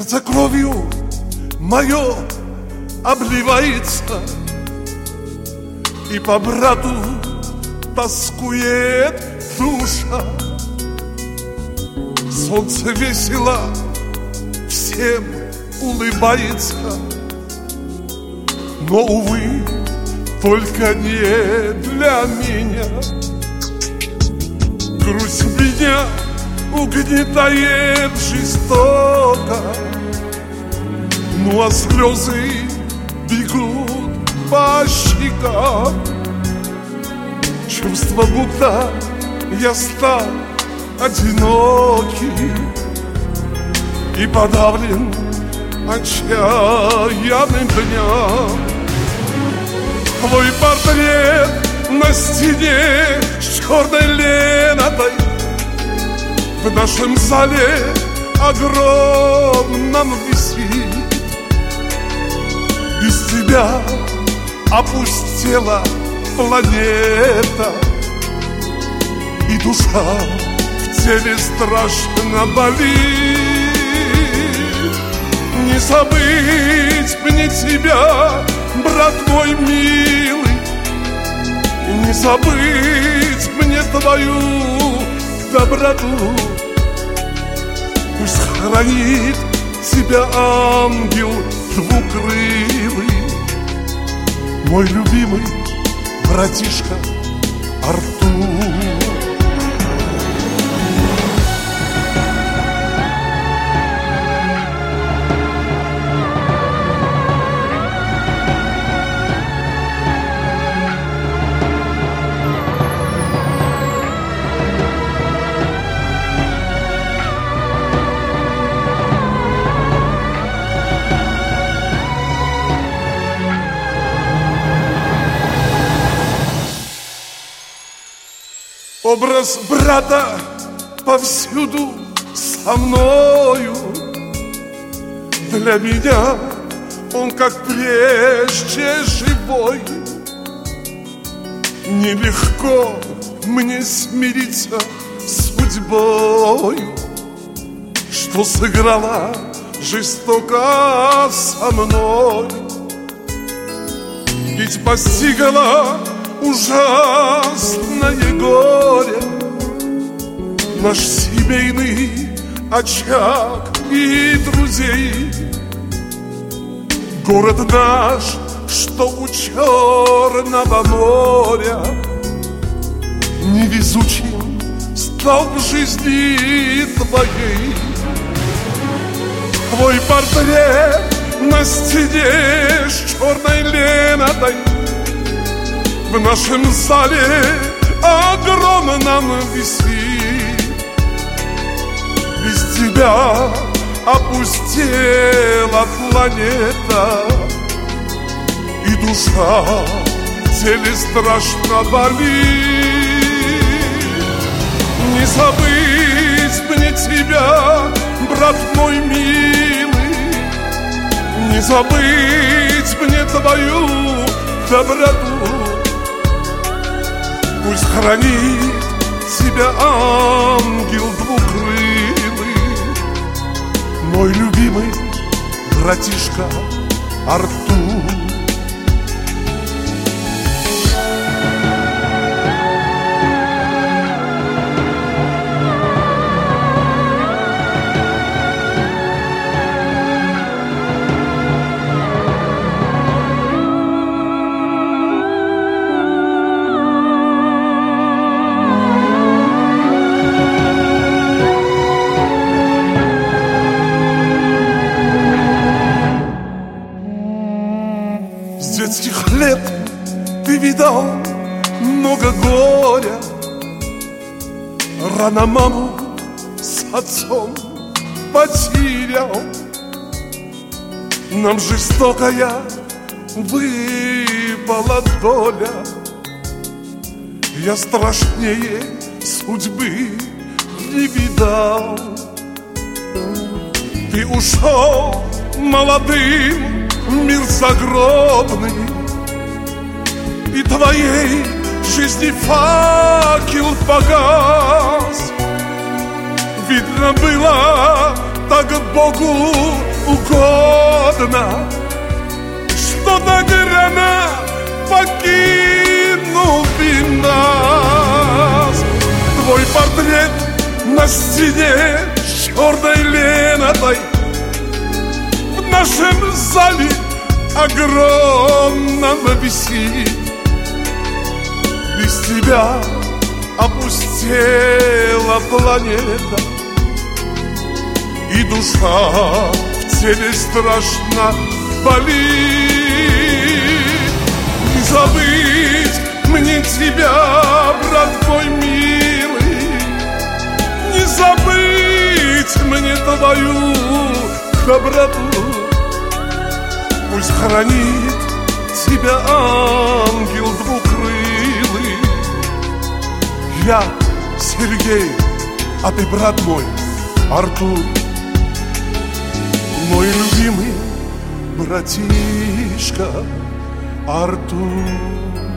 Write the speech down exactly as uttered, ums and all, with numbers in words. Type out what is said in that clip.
Сердце кровью мое обливается, и по брату тоскует душа. Солнце весело всем улыбается, но, увы, только не для меня. Грусть меня угнетает жестоко, ну а слезы бегут по щекам. Чувство, будто я стал одинокий и подавлен отчаянным дням. Твой портрет на стене с черной лентой в нашем зале огромном висит. Без тебя опустела планета, и душа в теле страшно болит. Не забыть мне тебя, брат мой милый, не забыть мне твою доброту. Пусть хранит тебя ангел двукрылый, мой любимый братишка Артур. Образ брата повсюду со мною. Для меня он, как прежде, живой. Нелегко мне смириться с судьбою, что сыграла жестоко со мной. Ведь постигла ужасное горе наш семейный очаг и друзей. Город наш, что у Черного моря, невезучим стал в жизни твоей. Твой портрет на стене с черной лентой в нашем зале огромном висит. Без тебя опустела планета, и душа в теле страшно болит. Не забыть мне тебя, брат мой милый, не забыть мне твою доброту. Пусть хранит тебя ангел двукрылый, мой любимый братишка Артур. С детских лет ты видал много горя, рано маму с отцом потерял. Нам жестокая выпала доля, я страшнее судьбы не видал. Ты ушел молодым, мир загробный, и твоей жизни факел погас. Видно было, так Богу угодно, что так рано покинул ты нас. Твой портрет на стене черной лентой в нашем зале огромном висит. Без тебя опустела планета, и душа в теле страшно болит. Не забыть мне тебя, брат мой милый, не забыть мне твою доброту. Пусть хранит тебя ангел двукрылый. Я Сергей, а ты, брат мой, Артур, мой любимый братишка Артур.